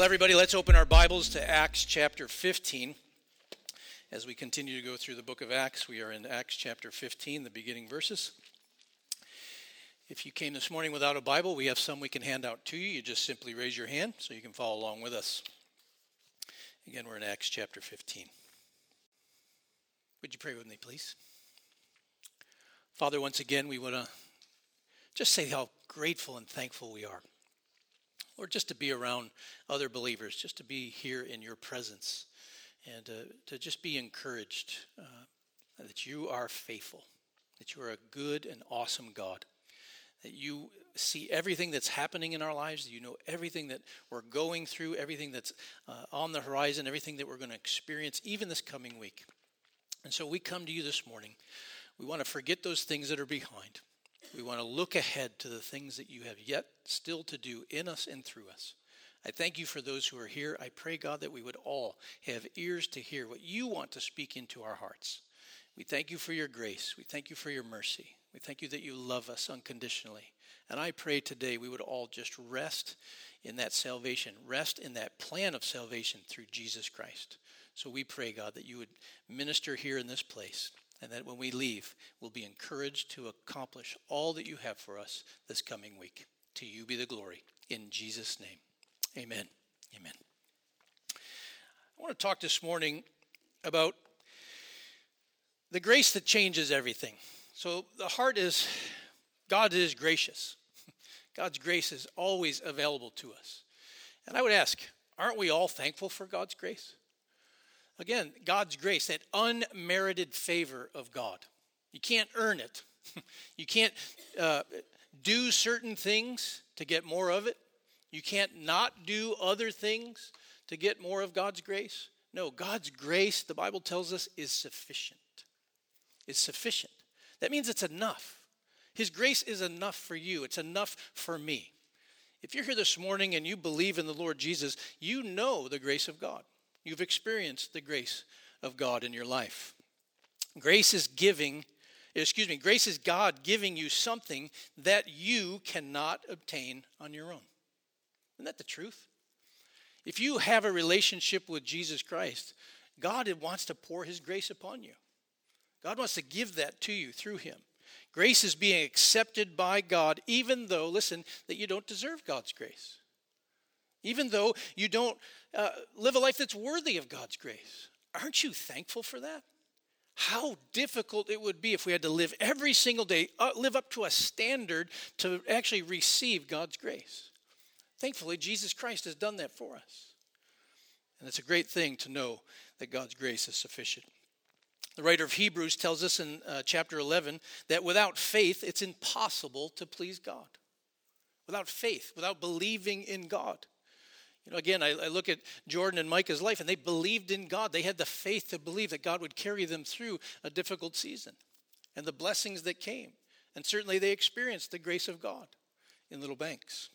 Everybody, let's open our Bibles to Acts chapter 15. As we continue to go through the book of Acts, we are in Acts chapter 15, the beginning verses. If you came this morning without a Bible, we have some we can hand out to you. You just simply raise your hand so you can follow along with us. Again, we're in Acts chapter 15. Would you pray with me, please? Father, once again, we want to just say how grateful and thankful we are. Lord, just to be around other believers, just to be here in your presence, and to just be encouraged that you are faithful, that you are a good and awesome God, that you see everything that's happening in our lives, that you know everything that we're going through, everything that's on the horizon, everything that we're going to experience, even this coming week. And so we come to you this morning. We want to forget those things that are behind. We want to look ahead to the things that you have yet still to do in us and through us. I thank you for those who are here. I pray, God, that we would all have ears to hear what you want to speak into our hearts. We thank you for your grace. We thank you for your mercy. We thank you that you love us unconditionally. And I pray today we would all just rest in that salvation, rest in that plan of salvation through Jesus Christ. So we pray, God, that you would minister here in this place, and that when we leave, we'll be encouraged to accomplish all that you have for us this coming week. To you be the glory. In Jesus' name, amen. Amen. I want to talk this morning about the grace that changes everything. So the heart is, God is gracious. God's grace is always available to us. And I would ask, aren't we all thankful for God's grace? Again, God's grace, that unmerited favor of God. You can't earn it. You can't do certain things to get more of it. You can't not do other things to get more of God's grace. No, God's grace, the Bible tells us, is sufficient. It's sufficient. That means it's enough. His grace is enough for you. It's enough for me. If you're here this morning and you believe in the Lord Jesus, you know the grace of God. You've experienced the grace of God in your life. Grace is God giving you something that you cannot obtain on your own. Isn't that the truth? If you have a relationship with Jesus Christ, God wants to pour his grace upon you. God wants to give that to you through him. Grace is being accepted by God, even though, listen, that you don't deserve God's grace. Even though you don't live a life that's worthy of God's grace. Aren't you thankful for that? How difficult it would be if we had to live every single day, live up to a standard to actually receive God's grace. Thankfully, Jesus Christ has done that for us. And it's a great thing to know that God's grace is sufficient. The writer of Hebrews tells us in chapter 11 that without faith, it's impossible to please God. Without faith, without believing in God. You know, again, I look at Jordan and Micah's life, and they believed in God. They had the faith to believe that God would carry them through a difficult season and the blessings that came. And certainly they experienced the grace of God in Little Banks.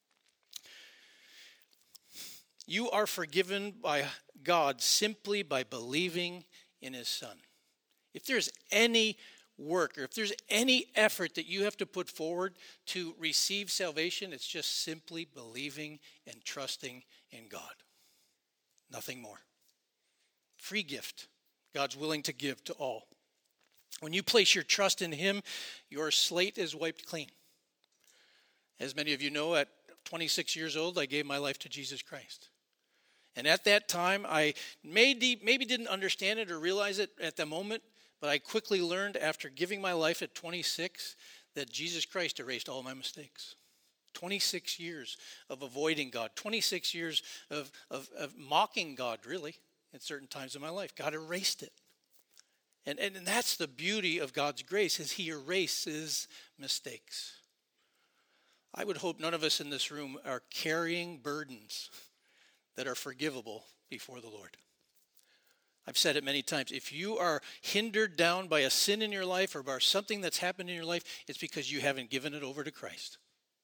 You are forgiven by God simply by believing in his Son. If there's any work, or if there's any effort that you have to put forward to receive salvation, it's just simply believing and trusting in God. Nothing more. Free gift God's willing to give to all. When you place your trust in him, your slate is wiped clean. As many of you know, at 26 years old, I gave my life to Jesus Christ. And at that time, I maybe didn't understand it or realize it at the moment, but I quickly learned after giving my life at 26 that Jesus Christ erased all my mistakes. 26 years of avoiding God, 26 years of mocking God, really, at certain times in my life. God erased it. And that's the beauty of God's grace, is he erases mistakes. I would hope none of us in this room are carrying burdens that are forgivable before the Lord. I've said it many times. If you are hindered down by a sin in your life or by something that's happened in your life, it's because you haven't given it over to Christ.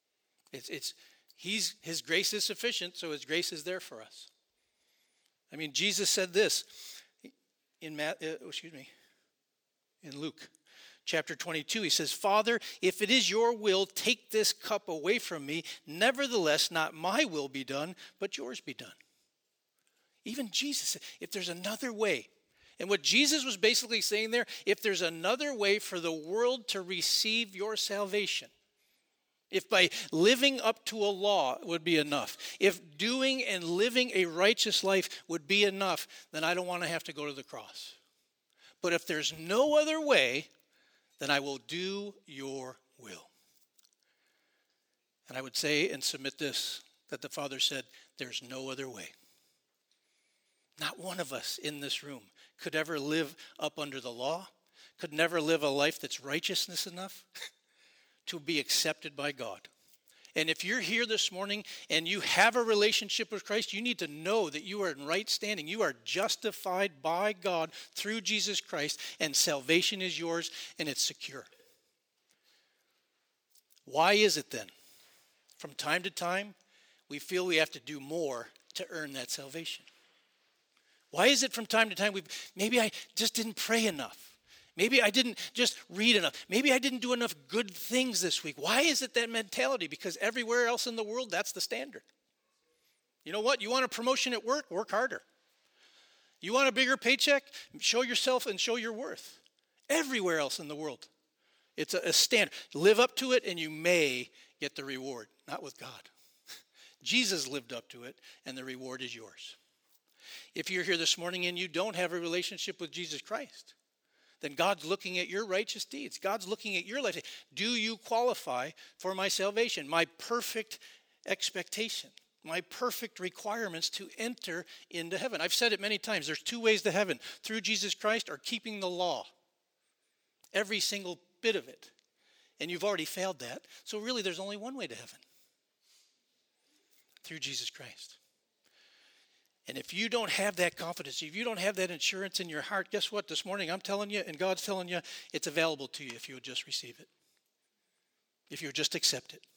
His grace is sufficient, so his grace is there for us. I mean, Jesus said this in Luke. chapter 22, he says, Father, if it is your will, take this cup away from me. Nevertheless, not my will be done, but yours be done. Even Jesus said, if there's another way. And what Jesus was basically saying there, if there's another way for the world to receive your salvation, if by living up to a law would be enough, if doing and living a righteous life would be enough, then I don't want to have to go to the cross. But if there's no other way, then I will do your will. And I would say and submit this, that the Father said, there's no other way. Not one of us in this room could ever live up under the law, could never live a life that's righteousness enough to be accepted by God. And if you're here this morning and you have a relationship with Christ, you need to know that you are in right standing. You are justified by God through Jesus Christ, and salvation is yours, and it's secure. Why is it then? From time to time, we feel we have to do more to earn that salvation. Why is it from time to time maybe I just didn't pray enough? Maybe I didn't just read enough. Maybe I didn't do enough good things this week. Why is it that mentality? Because everywhere else in the world, that's the standard. You know what? You want a promotion at work? Work harder. You want a bigger paycheck? Show yourself and show your worth. Everywhere else in the world, it's a standard. Live up to it and you may get the reward. Not with God. Jesus lived up to it and the reward is yours. If you're here this morning and you don't have a relationship with Jesus Christ, then God's looking at your righteous deeds. God's looking at your life. Do you qualify for my salvation, my perfect expectation, my perfect requirements to enter into heaven? I've said it many times. There's two ways to heaven, through Jesus Christ or keeping the law. Every single bit of it. And you've already failed that. So really there's only one way to heaven. Through Jesus Christ. And if you don't have that confidence, if you don't have that assurance in your heart, guess what? This morning I'm telling you, and God's telling you, it's available to you if you would just receive it. If you would just accept it.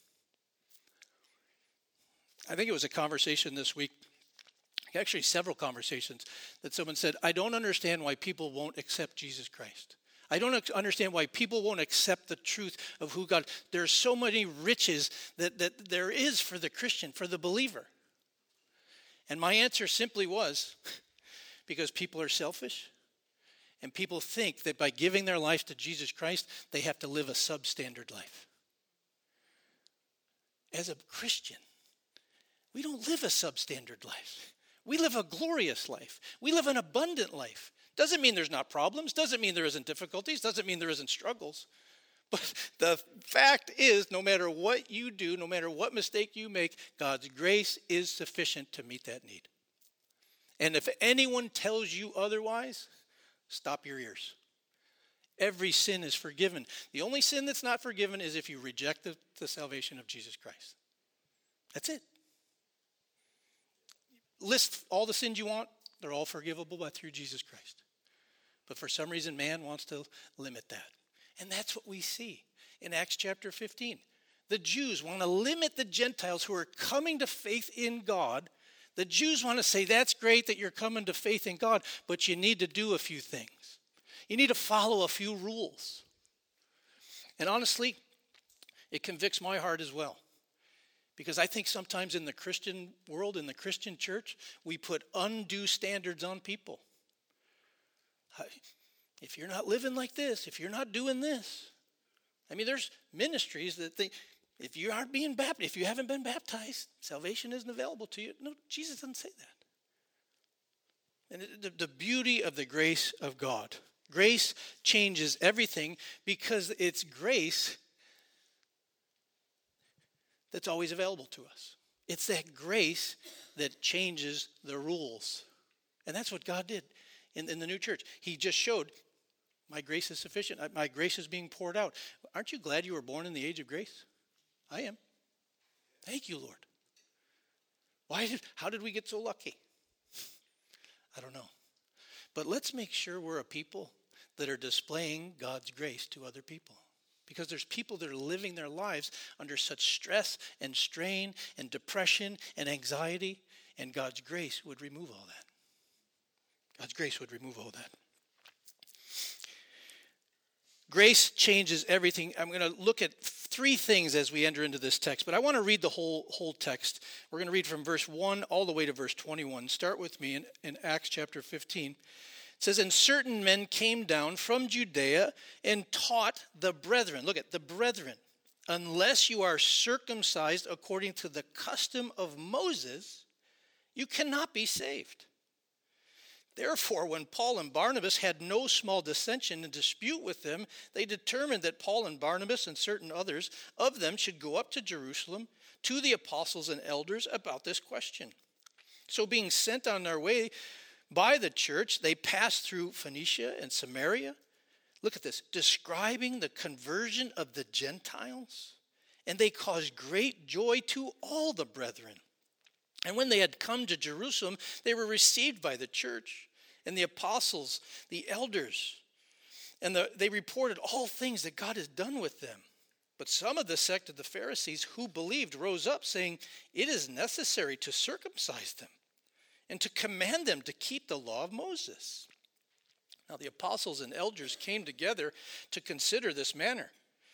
I think it was a conversation this week, actually several conversations, that someone said, I don't understand why people won't accept Jesus Christ. I don't understand why people won't accept the truth of who God. There's so many riches that there is for the Christian, for the believer. And my answer simply was, because people are selfish, and people think that by giving their life to Jesus Christ, they have to live a substandard life. As a Christian, we don't live a substandard life. We live a glorious life. We live an abundant life. Doesn't mean there's not problems. Doesn't mean there isn't difficulties. Doesn't mean there isn't struggles. But the fact is, no matter what you do, no matter what mistake you make, God's grace is sufficient to meet that need. And if anyone tells you otherwise, stop your ears. Every sin is forgiven. The only sin that's not forgiven is if you reject the salvation of Jesus Christ. That's it. List all the sins you want. They're all forgivable through Jesus Christ. But for some reason, man wants to limit that. And that's what we see in Acts chapter 15. The Jews want to limit the Gentiles who are coming to faith in God. The Jews want to say, that's great that you're coming to faith in God, but you need to do a few things. You need to follow a few rules. And honestly, it convicts my heart as well. Because I think sometimes in the Christian world, in the Christian church, we put undue standards on people. If you're not living like this, if you're not doing this. I mean, there's ministries that think, if you aren't being baptized, if you haven't been baptized, salvation isn't available to you. No, Jesus doesn't say that. And the beauty of the grace of God. Grace changes everything because it's grace that's always available to us. It's that grace that changes the rules. And that's what God did in the new church. He just showed, my grace is sufficient. My grace is being poured out. Aren't you glad you were born in the age of grace? I am. Thank you, Lord. How did we get so lucky? I don't know. But let's make sure we're a people that are displaying God's grace to other people. Because there's people that are living their lives under such stress and strain and depression and anxiety, and God's grace would remove all that. God's grace would remove all that. Grace changes everything. I'm going to look at three things as we enter into this text, but I want to read the whole text. We're going to read from verse 1 all the way to verse 21. Start with me in Acts chapter 15. It says, "And certain men came down from Judea and taught the brethren." Look at the brethren. "Unless you are circumcised according to the custom of Moses, you cannot be saved. Therefore, when Paul and Barnabas had no small dissension and dispute with them, they determined that Paul and Barnabas and certain others of them should go up to Jerusalem to the apostles and elders about this question. So being sent on their way by the church, they passed through Phoenicia and Samaria." Look at this, "describing the conversion of the Gentiles, and they caused great joy to all the brethren. And when they had come to Jerusalem, they were received by the church and the apostles, the elders, and they reported all things that God has done with them. But some of the sect of the Pharisees who believed rose up, saying, 'It is necessary to circumcise them and to command them to keep the law of Moses.' Now the apostles and elders came together to consider this matter.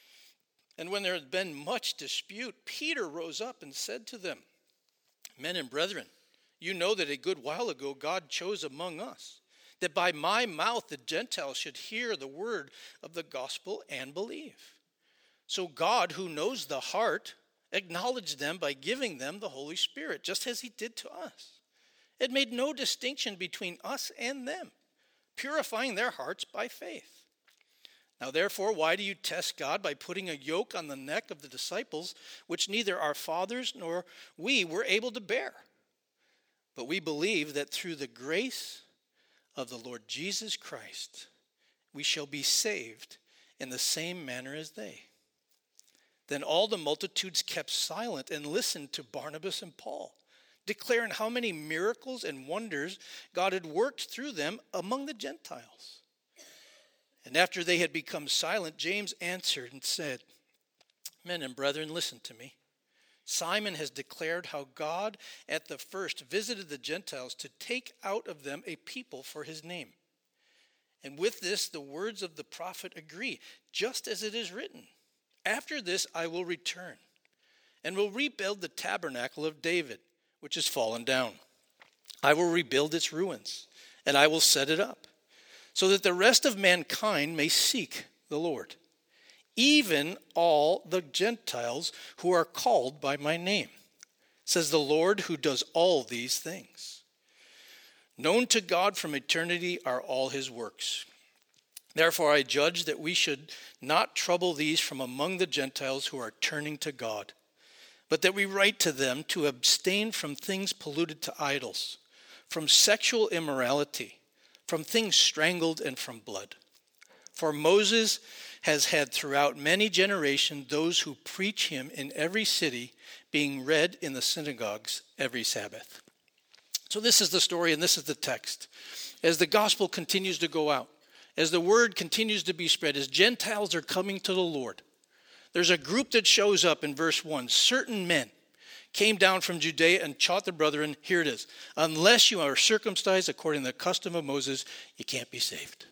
And when there had been much dispute, Peter rose up and said to them, 'Men and brethren, you know that a good while ago God chose among us, that by my mouth the Gentiles should hear the word of the gospel and believe. So God, who knows the heart, acknowledged them by giving them the Holy Spirit, just as he did to us. It made no distinction between us and them, purifying their hearts by faith. Now therefore, why do you test God by putting a yoke on the neck of the disciples, which neither our fathers nor we were able to bear? But we believe that through the grace of the Lord Jesus Christ, we shall be saved in the same manner as they.' Then all the multitudes kept silent and listened to Barnabas and Paul, declaring how many miracles and wonders God had worked through them among the Gentiles. And after they had become silent, James answered and said, 'Men and brethren, listen to me. Simon has declared how God at the first visited the Gentiles to take out of them a people for his name. And with this the words of the prophet agree, just as it is written, "After this I will return, and will rebuild the tabernacle of David, which is fallen down. I will rebuild its ruins, and I will set it up, so that the rest of mankind may seek the Lord, even all the Gentiles who are called by my name, says the Lord who does all these things. Known to God from eternity are all his works. Therefore I judge that we should not trouble these from among the Gentiles who are turning to God, but that we write to them to abstain from things polluted to idols, from sexual immorality, from things strangled, and from blood. For Moses has had throughout many generations those who preach him in every city, being read in the synagogues every Sabbath.'" So this is the story and this is the text. As the gospel continues to go out, as the word continues to be spread, as Gentiles are coming to the Lord, there's a group that shows up in verse 1. Certain men came down from Judea and taught the brethren, here it is, "Unless you are circumcised according to the custom of Moses, you can't be saved."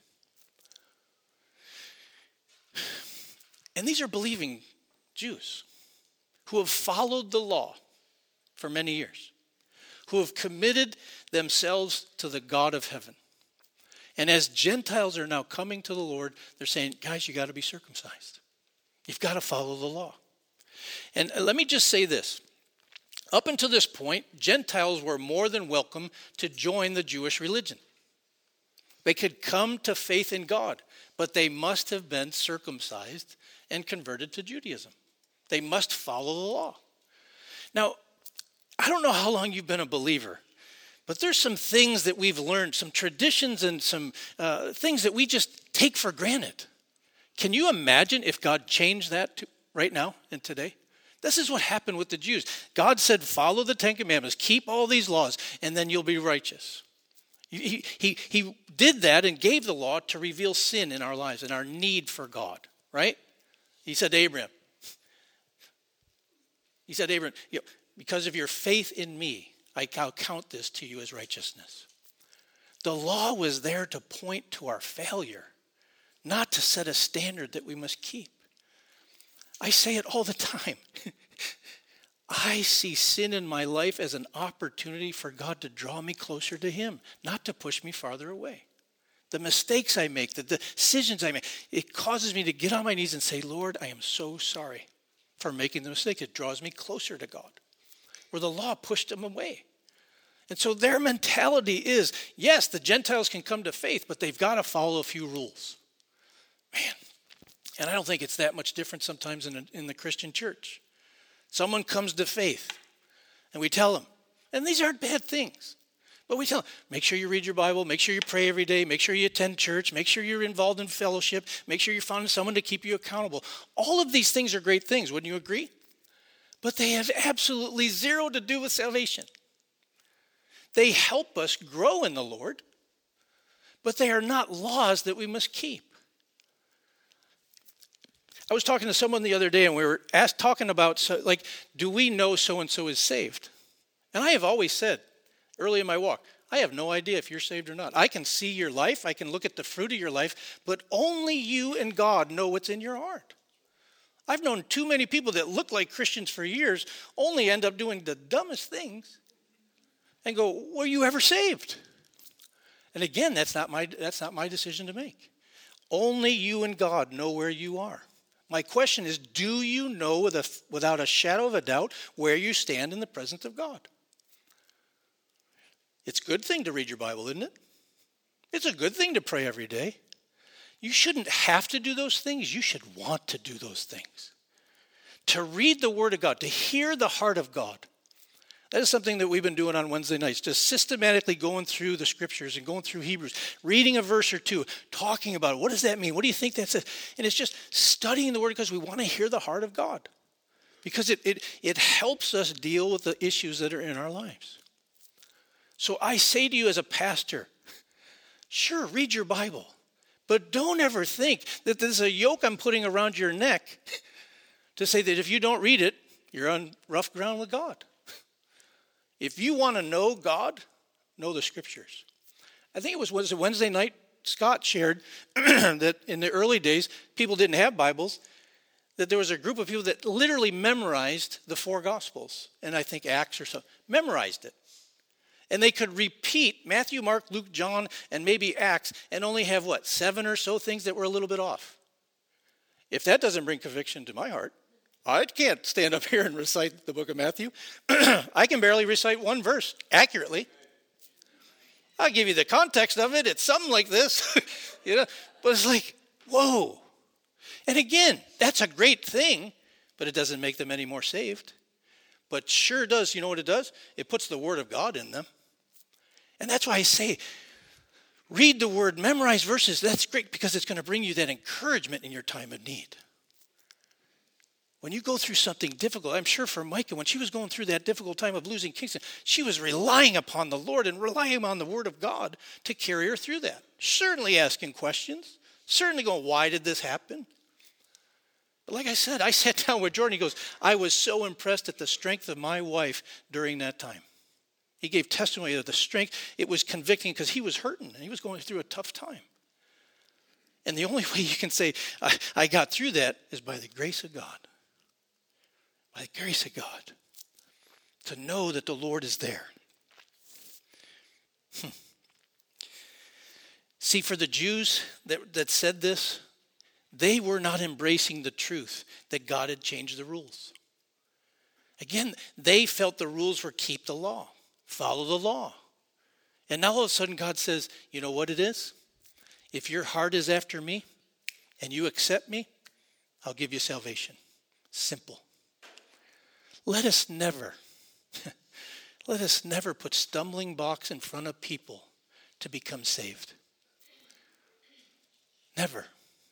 And these are believing Jews who have followed the law for many years, who have committed themselves to the God of heaven. And as Gentiles are now coming to the Lord, they're saying, guys, you got to be circumcised. You've got to follow the law. And let me just say this. Up until this point, Gentiles were more than welcome to join the Jewish religion. They could come to faith in God, but they must have been circumcised and converted to Judaism. They must follow the law. Now, I don't know how long you've been a believer, but there's some things that we've learned, some traditions and some things that we just take for granted. Can you imagine if God changed that right now and today? This is what happened with the Jews. God said, follow the Ten Commandments, keep all these laws, and then you'll be righteous. He did that and gave the law to reveal sin in our lives and our need for God, right? He said to Abraham, because of your faith in me, I'll count this to you as righteousness. The law was there to point to our failure, not to set a standard that we must keep. I say it all the time. I see sin in my life as an opportunity for God to draw me closer to him, not to push me farther away. The mistakes I make, the decisions I make, it causes me to get on my knees and say, Lord, I am so sorry for making the mistake. It draws me closer to God, where the law pushed them away. And so their mentality is, yes, the Gentiles can come to faith, but they've got to follow a few rules. Man, and I don't think it's that much different sometimes in the Christian church. Someone comes to faith, and we tell them, and these aren't bad things, but we tell them, make sure you read your Bible, make sure you pray every day, make sure you attend church, make sure you're involved in fellowship, make sure you're finding someone to keep you accountable. All of these things are great things, wouldn't you agree? But they have absolutely zero to do with salvation. They help us grow in the Lord, but they are not laws that we must keep. I was talking to someone the other day, and we were talking about, do we know so-and-so is saved? And I have always said, early in my walk, I have no idea if you're saved or not. I can see your life, I can look at the fruit of your life, but only you and God know what's in your heart. I've known too many people that look like Christians for years, only end up doing the dumbest things, and go, were you ever saved? And again, that's not my decision to make. Only you and God know where you are. My question is, do you know without a shadow of a doubt where you stand in the presence of God? It's a good thing to read your Bible, isn't it? It's a good thing to pray every day. You shouldn't have to do those things. You should want to do those things. To read the Word of God, to hear the heart of God. That is something that we've been doing on Wednesday nights, just systematically going through the Scriptures and going through Hebrews, reading a verse or two, talking about it. What does that mean? What do you think that says? And it's just studying the Word because we want to hear the heart of God. Because it helps us deal with the issues that are in our lives. So I say to you as a pastor, sure, read your Bible. But don't ever think that there's a yoke I'm putting around your neck to say that if you don't read it, you're on rough ground with God. If you want to know God, know the Scriptures. I think it was Wednesday night, Scott shared that in the early days, people didn't have Bibles, that there was a group of people that literally memorized the 4 Gospels, and I think Acts or so, memorized it. And they could repeat Matthew, Mark, Luke, John, and maybe Acts, and only have, 7 or so things that were a little bit off. If that doesn't bring conviction to my heart, I can't stand up here and recite the book of Matthew. I can barely recite one verse accurately. I'll give you the context of it. It's something like this, But it's like, whoa. And again, that's a great thing, but it doesn't make them any more saved. But sure does, you know what it does? It puts the Word of God in them. And that's why I say, read the Word, memorize verses. That's great because it's going to bring you that encouragement in your time of need. When you go through something difficult, I'm sure for Micah, when she was going through that difficult time of losing Kingston, she was relying upon the Lord and relying on the Word of God to carry her through that. Certainly asking questions, certainly going, why did this happen? But like I said, I sat down with Jordan. He goes, I was so impressed at the strength of my wife during that time. He gave testimony of the strength. It was convicting because he was hurting and he was going through a tough time. And the only way you can say, I got through that is by the grace of God. By the grace of God, to know that the Lord is there. See, for the Jews that said this, they were not embracing the truth that God had changed the rules. Again, they felt the rules were keep the law, follow the law. And now all of a sudden God says, you know what it is? If your heart is after me and you accept me, I'll give you salvation. Simple. Let us never put stumbling blocks in front of people to become saved. Never.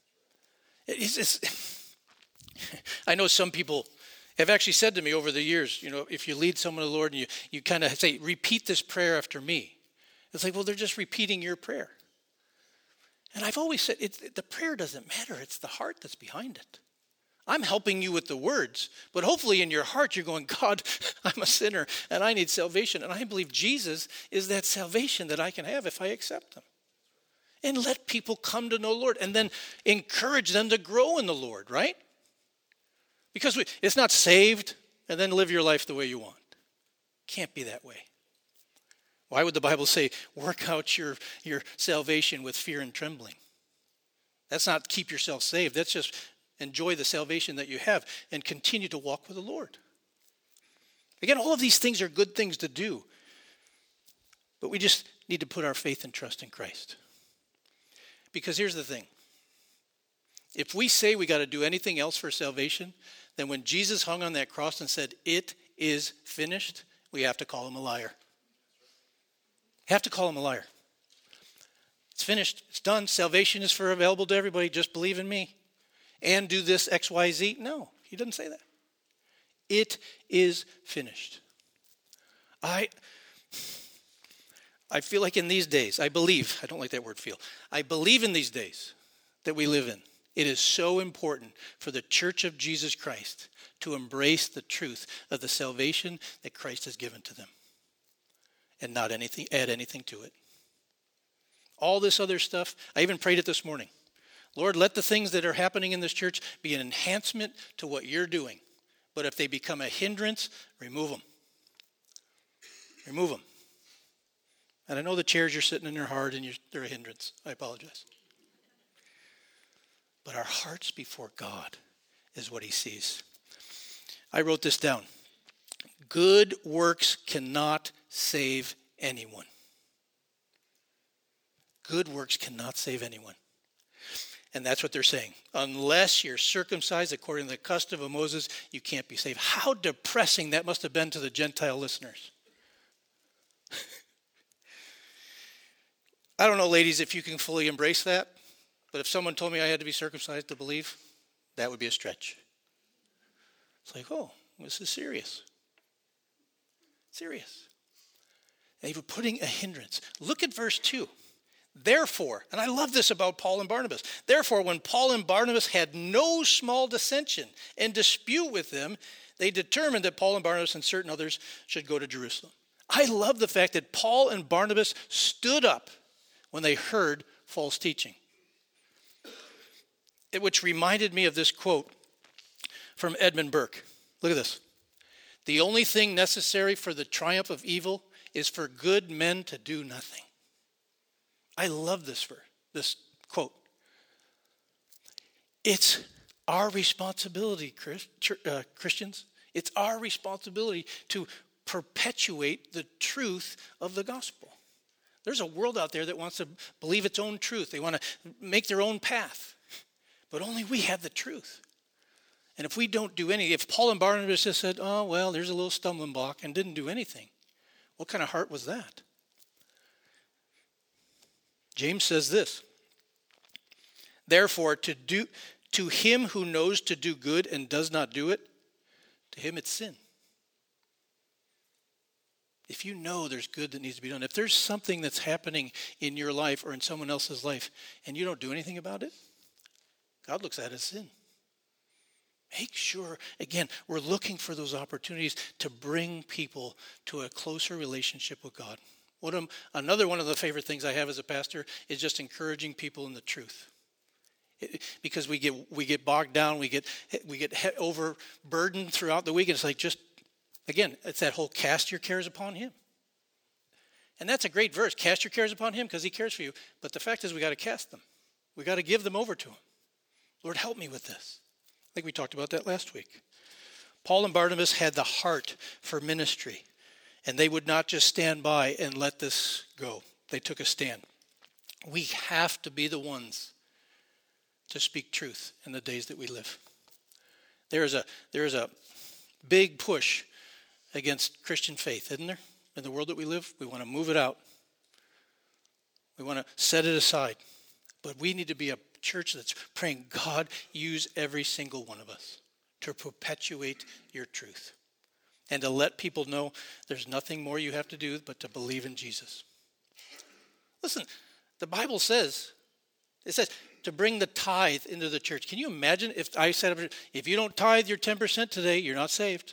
I know some people have actually said to me over the years, if you lead someone to the Lord and you kind of say, repeat this prayer after me. It's like, well, they're just repeating your prayer. And I've always said, the prayer doesn't matter. It's the heart that's behind it. I'm helping you with the words, but hopefully in your heart you're going, God, I'm a sinner and I need salvation. And I believe Jesus is that salvation that I can have if I accept him. and let people come to know the Lord and then encourage them to grow in the Lord, right? Because it's not saved and then live your life the way you want. Can't be that way. Why would the Bible say, work out your salvation with fear and trembling? That's not keep yourself saved. That's just enjoy the salvation that you have and continue to walk with the Lord. Again, all of these things are good things to do. But we just need to put our faith and trust in Christ. Because here's the thing. If we say we got to do anything else for salvation, then when Jesus hung on that cross and said, it is finished, we have to call him a liar. Have to call him a liar. It's finished. It's done. Salvation is available to everybody. Just believe in me. And do this X, Y, Z. No, he doesn't say that. It is finished. I feel like in these days, I don't like that word feel. I believe in these days that we live in, it is so important for the Church of Jesus Christ to embrace the truth of the salvation that Christ has given to them and not add anything to it. All this other stuff, I even prayed it this morning. Lord, let the things that are happening in this church be an enhancement to what you're doing. But if they become a hindrance, remove them. Remove them. And I know the chairs you're sitting in are hard and they're a hindrance. I apologize. But our hearts before God is what he sees. I wrote this down. Good works cannot save anyone. Good works cannot save anyone. And that's what they're saying. Unless you're circumcised according to the custom of Moses, you can't be saved. How depressing that must have been to the Gentile listeners. I don't know, ladies, if you can fully embrace that. But if someone told me I had to be circumcised to believe, that would be a stretch. It's like, oh, this is serious. Serious. And you were putting a hindrance. Look at verse 2. Therefore, and I love this about Paul and Barnabas. Therefore, when Paul and Barnabas had no small dissension and dispute with them, they determined that Paul and Barnabas and certain others should go to Jerusalem. I love the fact that Paul and Barnabas stood up when they heard false teaching. Which reminded me of this quote from Edmund Burke. Look at this. The only thing necessary for the triumph of evil is for good men to do nothing. I love this quote. It's our responsibility, Christians. It's our responsibility to perpetuate the truth of the gospel. There's a world out there that wants to believe its own truth. They want to make their own path. But only we have the truth. And if we don't do anything, if Paul and Barnabas just said, oh, well, there's a little stumbling block and didn't do anything, what kind of heart was that? James says this, therefore, to him who knows to do good and does not do it, to him it's sin. If you know there's good that needs to be done, if there's something that's happening in your life or in someone else's life and you don't do anything about it, God looks at it as sin. Make sure, again, we're looking for those opportunities to bring people to a closer relationship with God. Another one of the favorite things I have as a pastor is just encouraging people in the truth. Because we get bogged down, we get overburdened throughout the week. And it's like it's that whole cast your cares upon him. And that's a great verse. Cast your cares upon him because he cares for you. But the fact is we got to cast them. We got to give them over to him. Lord, help me with this. I think we talked about that last week. Paul and Barnabas had the heart for ministry. And they would not just stand by and let this go. They took a stand. We have to be the ones to speak truth in the days that we live. There is a big push against Christian faith, isn't there? In the world that we live, we want to move it out. We want to set it aside. But we need to be a church that's praying, God, use every single one of us to perpetuate your truth. And to let people know there's nothing more you have to do but to believe in Jesus. Listen, the Bible says, it says to bring the tithe into the church. Can you imagine if I said, if you don't tithe your 10% today, you're not saved?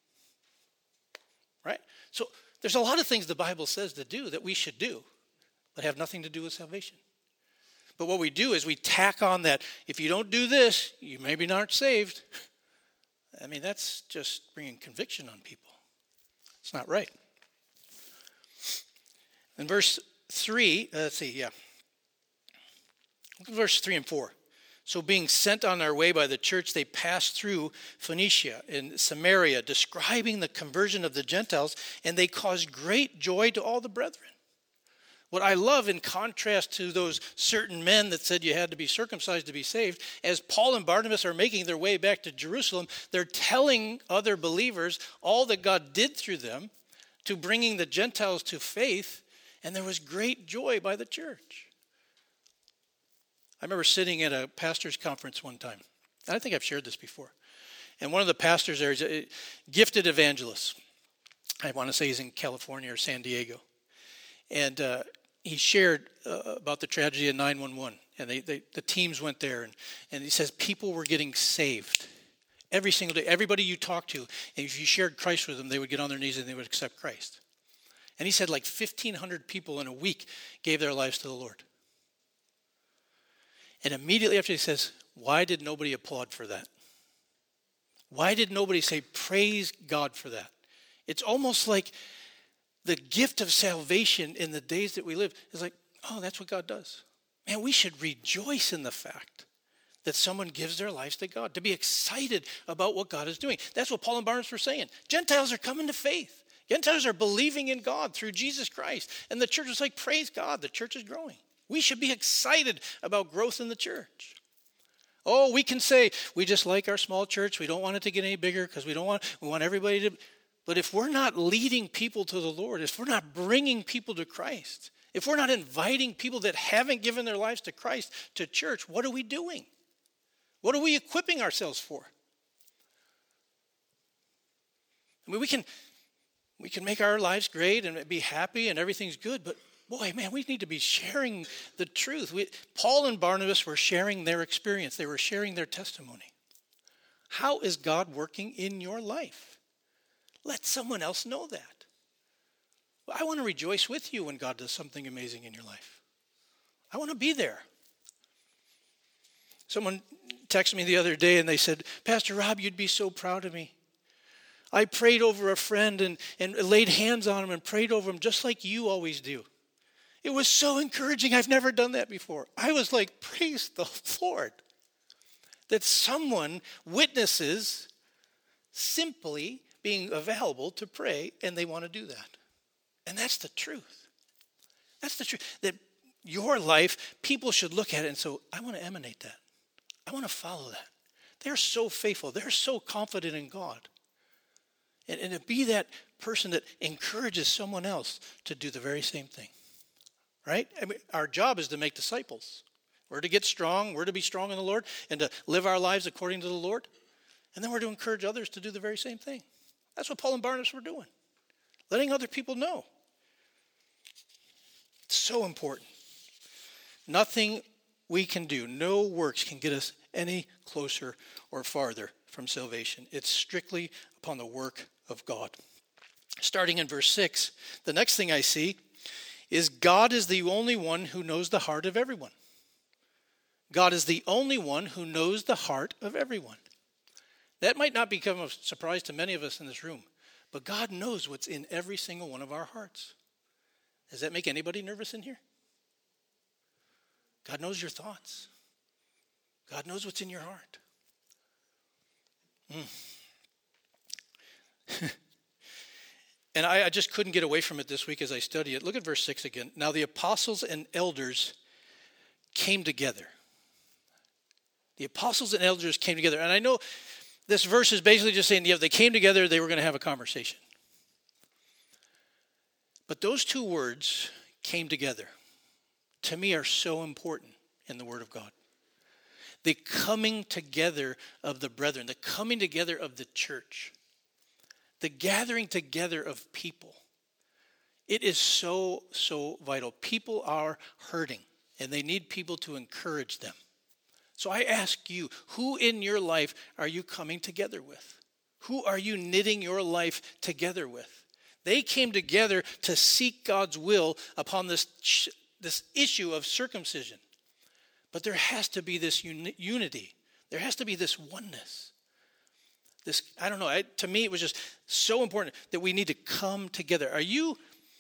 Right? So there's a lot of things the Bible says to do that we should do. but have nothing to do with salvation. But what we do is we tack on that, if you don't do this, you maybe aren't saved. I mean, that's just bringing conviction on people. It's not right. In verse 3, Look at verse 3 and 4. So being sent on their way by the church, they passed through Phoenicia and Samaria, describing the conversion of the Gentiles, and they caused great joy to all the brethren. What I love, in contrast to those certain men that said you had to be circumcised to be saved, as Paul and Barnabas are making their way back to Jerusalem, they're telling other believers all that God did through them to bringing the Gentiles to faith, and there was great joy by the church. I remember sitting at a pastor's conference one time. I think I've shared this before. And one of the pastors there is a gifted evangelist. I want to say he's in California or San Diego. And he shared about the tragedy of 911. And the teams went there. And he says people were getting saved every single day. Everybody you talked to, and if you shared Christ with them, they would get on their knees and they would accept Christ. And he said like 1,500 people in a week gave their lives to the Lord. And immediately after he says, why did nobody applaud for that? Why did nobody say, praise God for that? It's almost like the gift of salvation in the days that we live is like, oh, that's what God does. Man, we should rejoice in the fact that someone gives their lives to God, to be excited about what God is doing. That's what Paul and Barnabas were saying. Gentiles are coming to faith. Gentiles are believing in God through Jesus Christ. And the church was like, praise God, the church is growing. We should be excited about growth in the church. Oh, we can say we just like our small church. We don't want it to get any bigger because we want everybody to. But if we're not leading people to the Lord, if we're not bringing people to Christ, if we're not inviting people that haven't given their lives to Christ to church, what are we doing? What are we equipping ourselves for? I mean, we can make our lives great and be happy and everything's good, but boy, man, we need to be sharing the truth. Paul and Barnabas were sharing their experience. They were sharing their testimony. How is God working in your life? Let someone else know that. I want to rejoice with you when God does something amazing in your life. I want to be there. Someone texted me the other day and they said, Pastor Rob, you'd be so proud of me. I prayed over a friend and laid hands on him and prayed over him just like you always do. It was so encouraging. I've never done that before. I was like, praise the Lord. That someone witnesses simply being available to pray, and they want to do that. And that's the truth. That's the truth. That your life, people should look at it and say, I want to emanate that. I want to follow that. They're so faithful. They're so confident in God. And to be that person that encourages someone else to do the very same thing. Right? I mean, our job is to make disciples. We're to get strong. We're to be strong in the Lord and to live our lives according to the Lord. And then we're to encourage others to do the very same thing. That's what Paul and Barnabas were doing. Letting other people know. It's so important. Nothing we can do, no works can get us any closer or farther from salvation. It's strictly upon the work of God. Starting in verse 6, the next thing I see is God is the only one who knows the heart of everyone. God is the only one who knows the heart of everyone. That might not become a surprise to many of us in this room, but God knows what's in every single one of our hearts. Does that make anybody nervous in here? God knows your thoughts. God knows what's in your heart. And I just couldn't get away from it this week as I studied it. Look at verse 6 again. Now the apostles and elders came together. The apostles and elders came together. And I know this verse is basically just saying, they came together, they were going to have a conversation. But those two words, came together, to me are so important in the Word of God. The coming together of the brethren, the coming together of the church. The gathering together of people. It is so, so vital. People are hurting, and they need people to encourage them. So I ask you, who in your life are you coming together with? Who are you knitting your life together with? They came together to seek God's will upon this this issue of circumcision. But there has to be this unity. There has to be this oneness. This, I don't know, to me it was just so important that we need to come together. Are you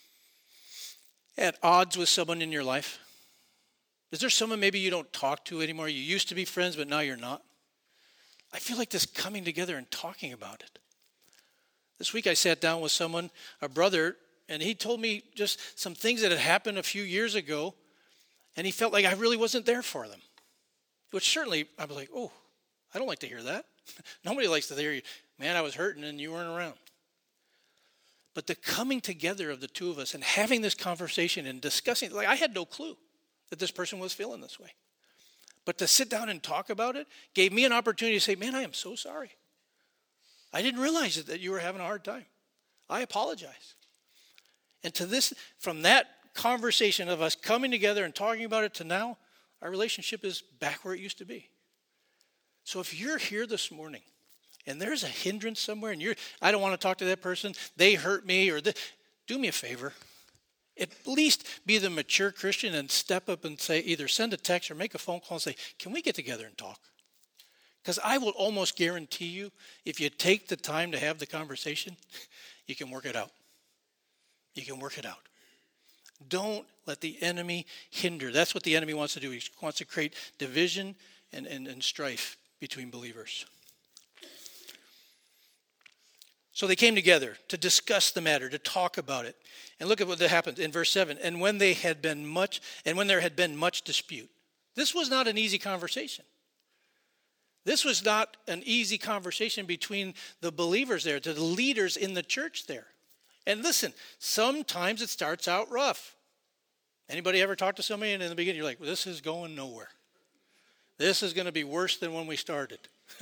at odds with someone in your life? Is there someone maybe you don't talk to anymore? You used to be friends, but now you're not? I feel like this coming together and talking about it. This week I sat down with someone, a brother, and he told me just some things that had happened a few years ago, and he felt like I really wasn't there for them. Which certainly, I was like, oh, I don't like to hear that. Nobody likes to hear you, man, I was hurting and you weren't around. But the coming together of the two of us and having this conversation and discussing, like I had no clue that this person was feeling this way. But to sit down and talk about it gave me an opportunity to say, man, I am so sorry. I didn't realize that you were having a hard time. I apologize. And to this, from that conversation of us coming together and talking about it to now, our relationship is back where it used to be. So if you're here this morning and there's a hindrance somewhere and I don't want to talk to that person, they hurt me, do me a favor. At least be the mature Christian and step up and say, either send a text or make a phone call and say, can we get together and talk? Because I will almost guarantee you, if you take the time to have the conversation, you can work it out. You can work it out. Don't let the enemy hinder. That's what the enemy wants to do. He wants to create division and strife between believers. So they came together to discuss the matter, to talk about it. And look at what happened in verse 7. And when there had been much dispute. This was not an easy conversation. This was not an easy conversation between the believers there, to the leaders in the church there. And listen, sometimes it starts out rough. Anybody ever talk to somebody and in the beginning you're like, well, this is going nowhere. This is going to be worse than when we started.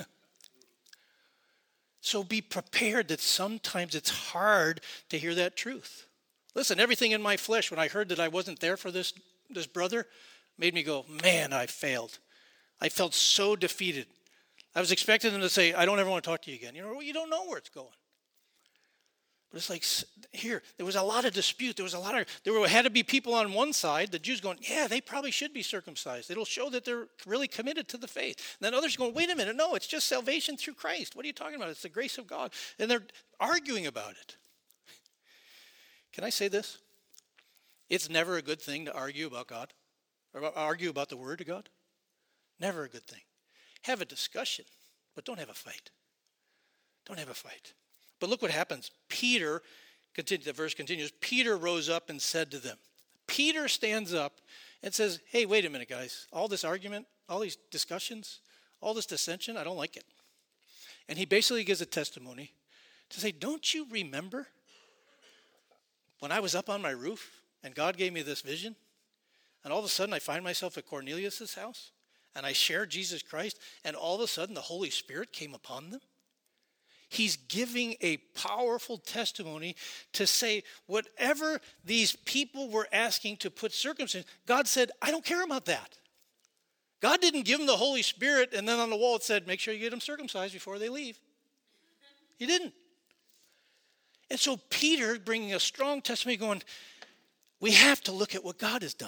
So be prepared that sometimes it's hard to hear that truth. Listen, everything in my flesh, when I heard that I wasn't there for this brother, made me go, man, I failed. I felt so defeated. I was expecting them to say, I don't ever want to talk to you again. You don't know where it's going. But it's like here, there was a lot of dispute. There had to be people on one side, the Jews going, yeah, they probably should be circumcised. It'll show that they're really committed to the faith. And then others going, wait a minute, no, it's just salvation through Christ. What are you talking about? It's the grace of God. And they're arguing about it. Can I say this? It's never a good thing to argue about God or argue about the Word of God. Never a good thing. Have a discussion, but don't have a fight. Don't have a fight. But look what happens. The verse continues, Peter rose up and said to them. Peter stands up and says, hey, wait a minute, guys. All this argument, all these discussions, all this dissension, I don't like it. And he basically gives a testimony to say, don't you remember when I was up on my roof and God gave me this vision? And all of a sudden I find myself at Cornelius' house and I share Jesus Christ and all of a sudden the Holy Spirit came upon them? He's giving a powerful testimony to say whatever these people were asking to put circumcision, God said, I don't care about that. God didn't give them the Holy Spirit and then on the wall it said, make sure you get them circumcised before they leave. He didn't. And so Peter bringing a strong testimony going, we have to look at what God has done.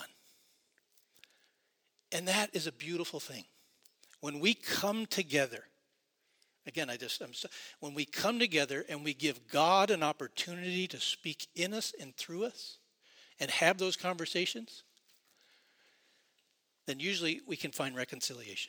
And that is a beautiful thing. When we come together, again, when we come together and we give God an opportunity to speak in us and through us and have those conversations, then usually we can find reconciliation.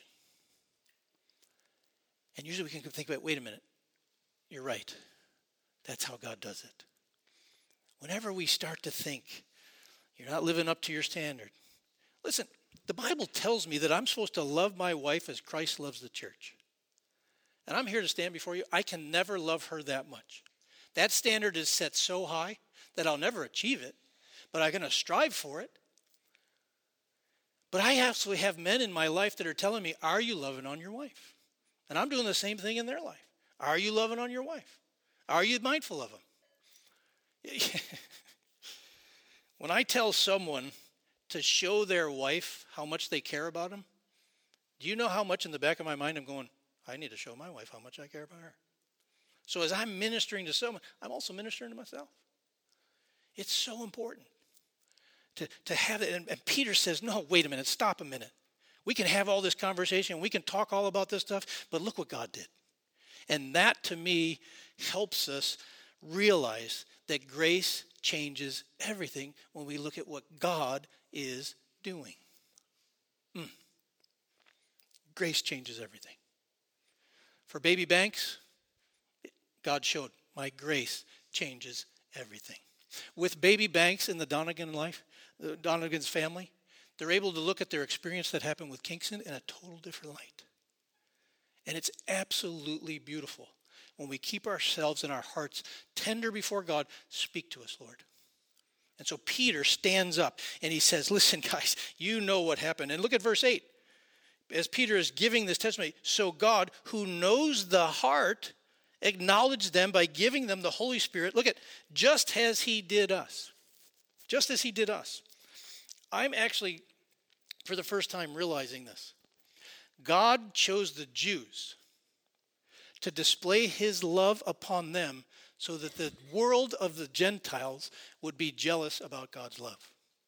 And usually we can think about, wait a minute, you're right. That's how God does it. Whenever we start to think, you're not living up to your standard. Listen, the Bible tells me that I'm supposed to love my wife as Christ loves the church. And I'm here to stand before you. I can never love her that much. That standard is set so high that I'll never achieve it, but I'm going to strive for it. But I actually have men in my life that are telling me, are you loving on your wife? And I'm doing the same thing in their life. Are you loving on your wife? Are you mindful of them? When I tell someone to show their wife how much they care about them, do you know how much in the back of my mind I'm going, I need to show my wife how much I care about her. So as I'm ministering to someone, I'm also ministering to myself. It's so important to have it. And Peter says, no, wait a minute, stop a minute. We can have all this conversation, we can talk all about this stuff, but look what God did. And that, to me, helps us realize that grace changes everything when we look at what God is doing. Grace changes everything. For baby Banks, God showed, my grace changes everything. With baby Banks in the Donegan's family, they're able to look at their experience that happened with Kingston in a total different light. And it's absolutely beautiful. When we keep ourselves and our hearts tender before God, speak to us, Lord. And so Peter stands up and he says, listen, guys, you know what happened. And look at verse 8. As Peter is giving this testimony, so God, who knows the heart, acknowledged them by giving them the Holy Spirit. Look at, just as he did us. Just as he did us. I'm actually, for the first time, realizing this. God chose the Jews to display his love upon them so that the world of the Gentiles would be jealous about God's love.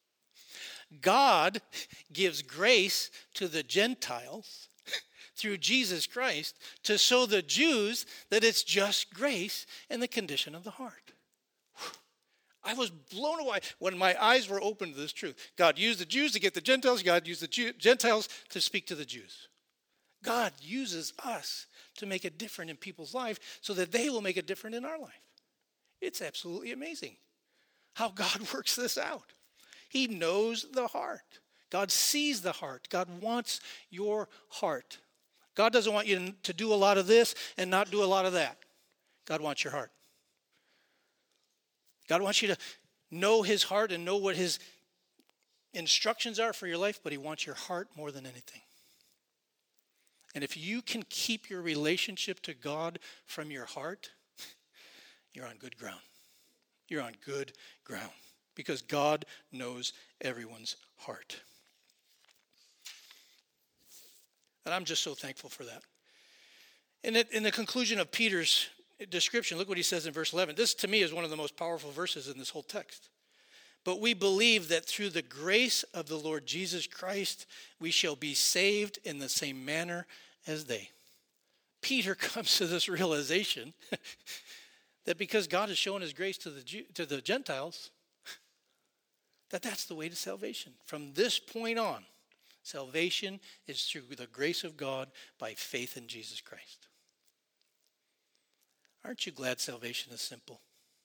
God gives grace to the Gentiles through Jesus Christ to show the Jews that it's just grace and the condition of the heart. I was blown away when my eyes were opened to this truth. God used the Jews to get the Gentiles. God used the Gentiles to speak to the Jews. God uses us to make a difference in people's life so that they will make a difference in our life. It's absolutely amazing how God works this out. He knows the heart. God sees the heart. God wants your heart. God doesn't want you to do a lot of this and not do a lot of that. God wants your heart. God wants you to know his heart and know what his instructions are for your life, but he wants your heart more than anything. And if you can keep your relationship to God from your heart, you're on good ground. You're on good ground because God knows everyone's heart. And I'm just so thankful for that. And in the conclusion of Peter's description, look what he says in verse 11. This, to me, is one of the most powerful verses in this whole text. But we believe that through the grace of the Lord Jesus Christ, we shall be saved in the same manner as they. Peter comes to this realization that because God has shown his grace to the Gentiles, that's the way to salvation. From this point on, salvation is through the grace of God by faith in Jesus Christ. Aren't you glad salvation is simple?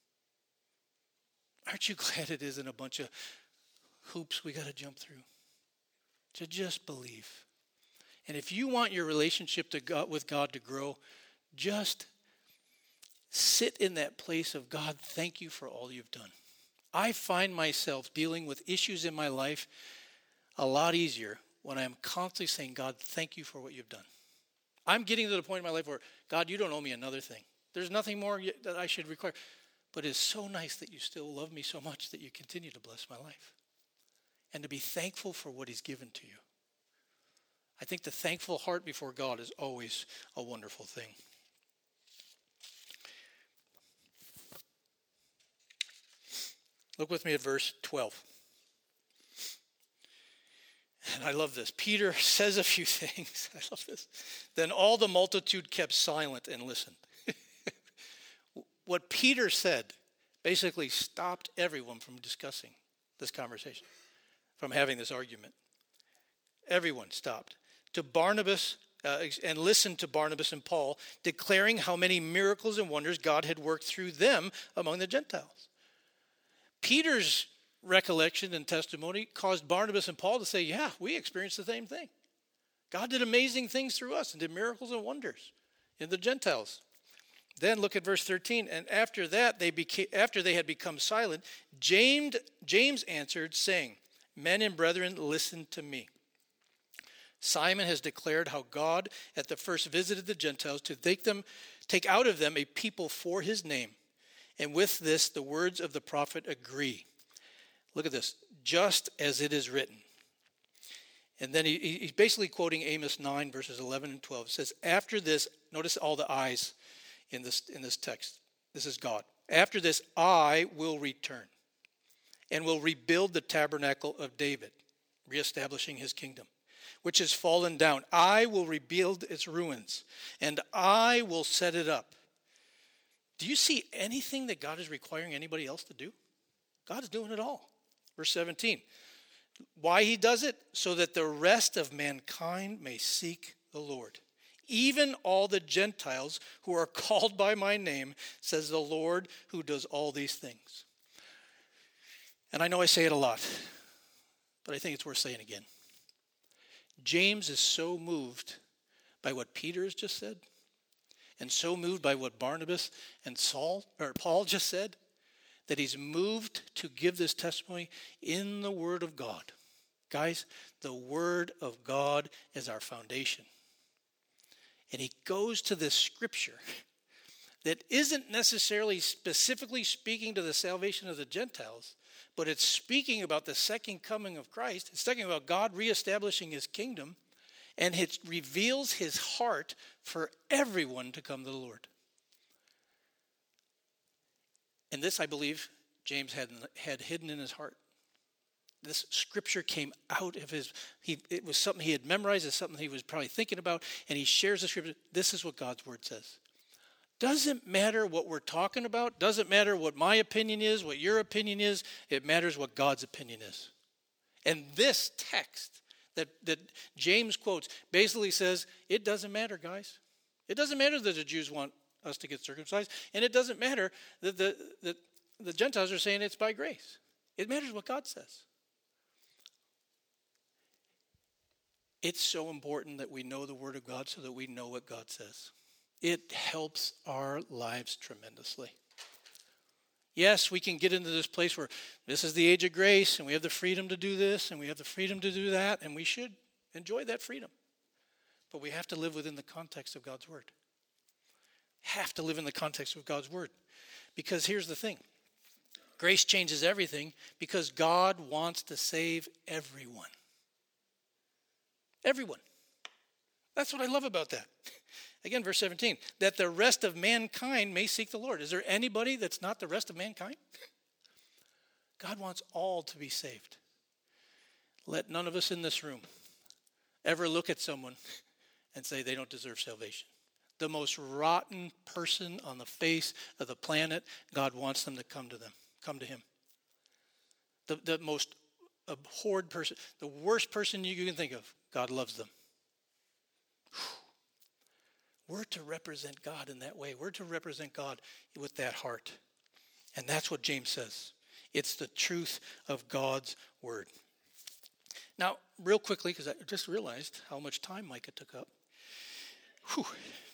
Aren't you glad it isn't a bunch of hoops we got to jump through? To just believe. And if you want your relationship with God to grow, just sit in that place of, God, thank you for all you've done. I find myself dealing with issues in my life a lot easier when I'm constantly saying, God, thank you for what you've done. I'm getting to the point in my life where, God, you don't owe me another thing. There's nothing more that I should require. But it's so nice that you still love me so much that you continue to bless my life. And to be thankful for what he's given to you. I think the thankful heart before God is always a wonderful thing. Look with me at verse 12. And I love this. Peter says a few things. I love this. Then all the multitude kept silent and listened. What Peter said basically stopped everyone from discussing this conversation, from having this argument. Everyone stopped. To Barnabas, and listened to Barnabas and Paul, declaring how many miracles and wonders God had worked through them among the Gentiles. Peter's recollection and testimony caused Barnabas and Paul to say, yeah, we experienced the same thing. God did amazing things through us and did miracles and wonders in the Gentiles. Then look at verse 13. And after that, after they had become silent, James answered, saying, Men and brethren, listen to me. Simon has declared how God at the first visited the Gentiles to take out of them a people for his name. And with this, the words of the prophet agree. Look at this. Just as it is written. And then he's basically quoting Amos 9, verses 11 and 12. It says, after this, notice all the I's in this text. This is God. After this, I will return and will rebuild the tabernacle of David, reestablishing his kingdom, which has fallen down. I will rebuild its ruins, and I will set it up. Do you see anything that God is requiring anybody else to do? God is doing it all. Verse 17. Why he does it? So that the rest of mankind may seek the Lord. Even all the Gentiles who are called by my name, says the Lord who does all these things. And I know I say it a lot, but I think it's worth saying again. James is so moved by what Peter has just said, and so moved by what Barnabas and Paul just said, that he's moved to give this testimony in the Word of God. Guys, the Word of God is our foundation. And he goes to this scripture that isn't necessarily specifically speaking to the salvation of the Gentiles, but it's speaking about the second coming of Christ. It's talking about God reestablishing his kingdom, and it reveals his heart for everyone to come to the Lord. And this, I believe, James had hidden in his heart. This scripture came out of it was something he had memorized, it's something he was probably thinking about, and he shares the scripture. This is what God's word says. Doesn't matter what we're talking about, doesn't matter what my opinion is, what your opinion is, it matters what God's opinion is. And this text that James quotes basically says, it doesn't matter, guys. It doesn't matter that the Jews want us to get circumcised, and it doesn't matter that the Gentiles are saying it's by grace. It matters what God says. It's so important that we know the Word of God so that we know what God says. It helps our lives tremendously. Yes, we can get into this place where this is the age of grace, and we have the freedom to do this, and we have the freedom to do that, and we should enjoy that freedom. But we have to live within the context of God's Word. Have to live in the context of God's Word. Because here's the thing. Grace changes everything because God wants to save everyone. Everyone. That's what I love about that. Again, verse 17, that the rest of mankind may seek the Lord. Is there anybody that's not the rest of mankind? God wants all to be saved. Let none of us in this room ever look at someone and say they don't deserve salvation. The most rotten person on the face of the planet, God wants them to come to him. The most abhorred person, the worst person you can think of, God loves them. We're to represent God in that way. We're to represent God with that heart. And that's what James says. It's the truth of God's word. Now, real quickly, because I just realized how much time Micah took up. Whew.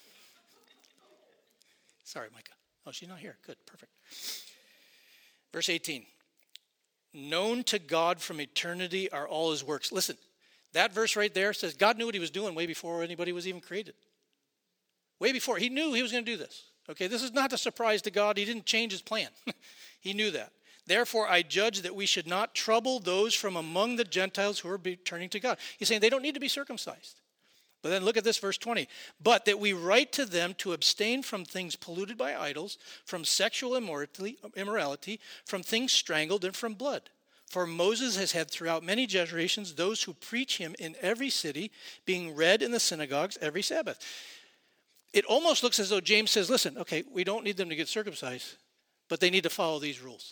Sorry, Micah. Oh, she's not here. Good, perfect. Verse 18. Known to God from eternity are all his works. Listen, that verse right there says God knew what he was doing way before anybody was even created. Way before. He knew he was going to do this. Okay, this is not a surprise to God. He didn't change his plan. He knew that. Therefore, I judge that we should not trouble those from among the Gentiles who are turning to God. He's saying they don't need to be circumcised. But then look at this, verse 20. But that we write to them to abstain from things polluted by idols, from sexual immorality, from things strangled, and from blood. For Moses has had throughout many generations those who preach him in every city, being read in the synagogues every Sabbath. It almost looks as though James says, listen, okay, we don't need them to get circumcised, but they need to follow these rules.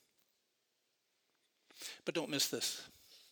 But don't miss this.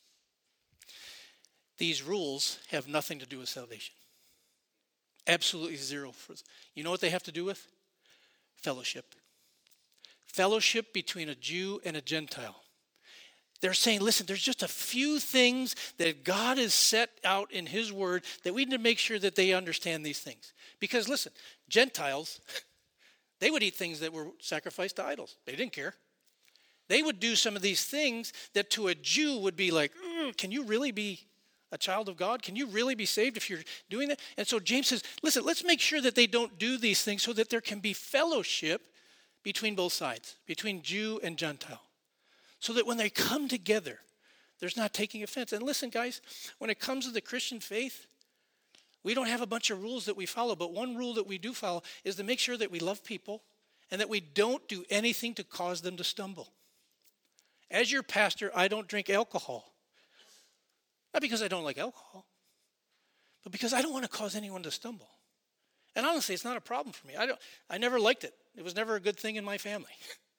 These rules have nothing to do with salvation. Absolutely zero. You know what they have to do with? Fellowship. Fellowship between a Jew and a Gentile. They're saying, listen, there's just a few things that God has set out in his word that we need to make sure that they understand these things. Because listen, Gentiles, they would eat things that were sacrificed to idols. They didn't care. They would do some of these things that to a Jew would be like, can you really be a child of God? Can you really be saved if you're doing that? And so James says, listen, let's make sure that they don't do these things so that there can be fellowship between both sides, between Jew and Gentile. So that when they come together, there's not taking offense. And listen, guys, when it comes to the Christian faith, we don't have a bunch of rules that we follow, but one rule that we do follow is to make sure that we love people and that we don't do anything to cause them to stumble. As your pastor, I don't drink alcohol. Not because I don't like alcohol, but because I don't want to cause anyone to stumble. And honestly, it's not a problem for me. I never liked it. It was never a good thing in my family.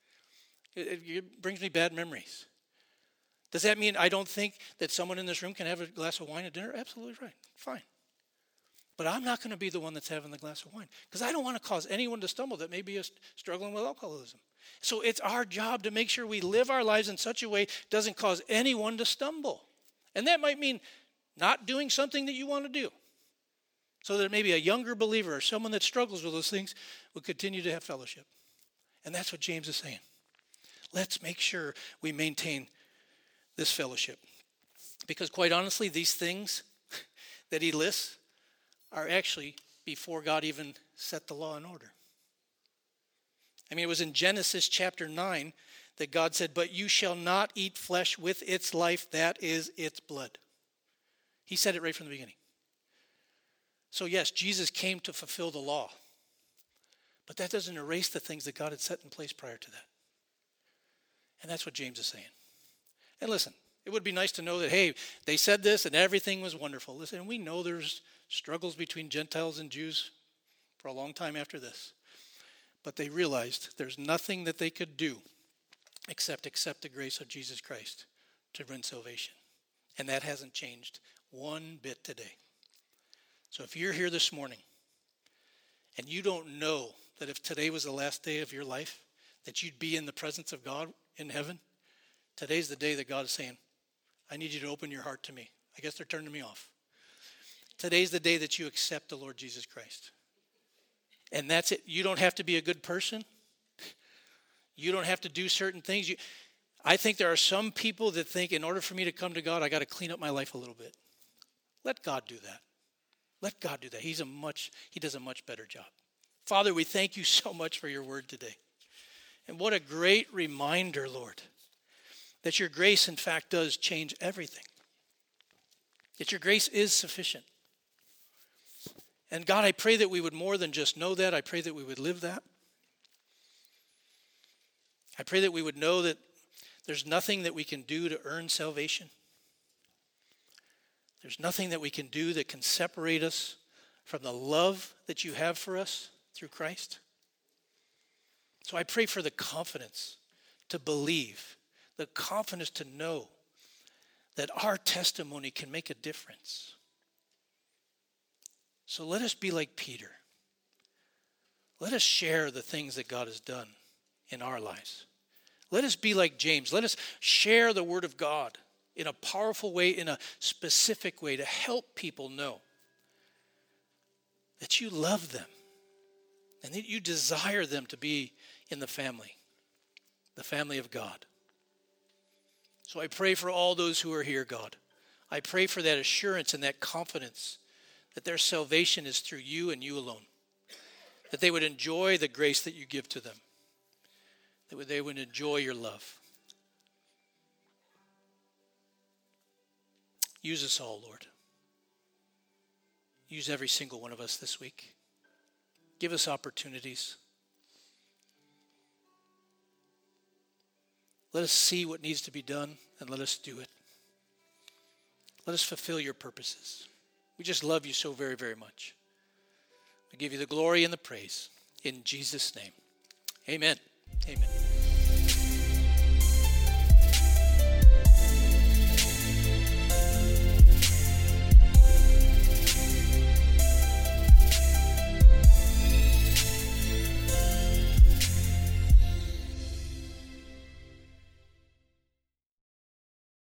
It brings me bad memories. Does that mean I don't think that someone in this room can have a glass of wine at dinner? Absolutely right. Fine. But I'm not going to be the one that's having the glass of wine because I don't want to cause anyone to stumble that may be struggling with alcoholism. So it's our job to make sure we live our lives in such a way it doesn't cause anyone to stumble. And that might mean not doing something that you want to do. So that maybe a younger believer or someone that struggles with those things will continue to have fellowship. And that's what James is saying. Let's make sure we maintain this fellowship. Because quite honestly, these things that he lists are actually before God even set the law in order. I mean, it was in Genesis chapter 9 that God said, "But you shall not eat flesh with its life, that is its blood." He said it right from the beginning. So yes, Jesus came to fulfill the law. But that doesn't erase the things that God had set in place prior to that. And that's what James is saying. And listen, it would be nice to know that, hey, they said this and everything was wonderful. Listen, we know there's struggles between Gentiles and Jews for a long time after this. But they realized there's nothing that they could do except accept the grace of Jesus Christ to bring salvation. And that hasn't changed one bit today. So if you're here this morning and you don't know that if today was the last day of your life, that you'd be in the presence of God in heaven, today's the day that God is saying, I need you to open your heart to me. I guess they're turning me off. Today's the day that you accept the Lord Jesus Christ. And that's it. You don't have to be a good person. You don't have to do certain things. I think there are some people that think in order for me to come to God, I got to clean up my life a little bit. Let God do that. Let God do that. He does a much better job. Father, we thank you so much for your word today. And what a great reminder, Lord, that your grace, in fact, does change everything. That your grace is sufficient. And God, I pray that we would more than just know that. I pray that we would live that. I pray that we would know that there's nothing that we can do to earn salvation. There's nothing that we can do that can separate us from the love that you have for us through Christ. So I pray for the confidence to believe, the confidence to know that our testimony can make a difference. So let us be like Peter. Let us share the things that God has done in our lives. Let us be like James. Let us share the word of God in a powerful way, in a specific way to help people know that you love them and that you desire them to be in the family of God. So I pray for all those who are here, God. I pray for that assurance and that confidence that their salvation is through you and you alone. That they would enjoy the grace that you give to them. That they would enjoy your love. Use us all, Lord. Use every single one of us this week. Give us opportunities. Let us see what needs to be done and let us do it. Let us fulfill your purposes. We just love you so very, very much. We give you the glory and the praise in Jesus' name. Amen. Amen.